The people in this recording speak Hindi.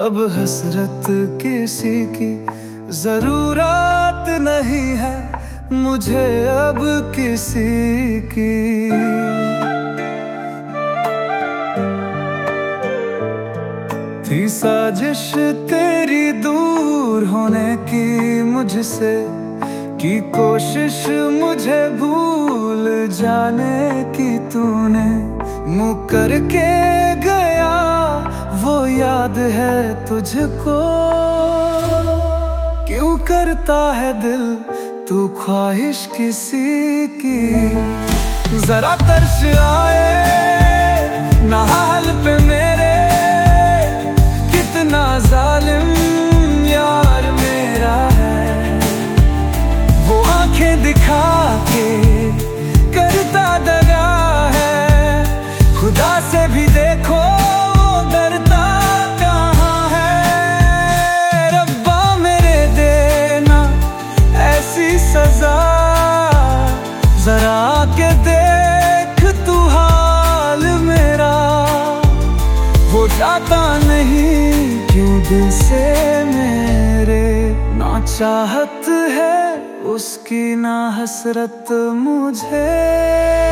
अब हसरत किसी की जरूरत नहीं है मुझे अब किसी की। थी साजिश तेरी दूर होने की मुझसे, की कोशिश मुझे भूल जाने की तूने। मुकर के गया वो याद है तुझको, क्यों करता है दिल तू ख्वाहिश किसी की। जरा तरस आए ना हाल पे मेरे, कितना जालिम यार मेरा है। वो आंखें दिखा के करता दगा है, खुदा से भी देखो डरता कहाँ है। रब्बा मेरे देना ऐसी सजा, जरा के देख तू हाल मेरा। वो जाता नहीं क्यों दिल से मेरे, ना चाहत है उसकी ना हसरत मुझे।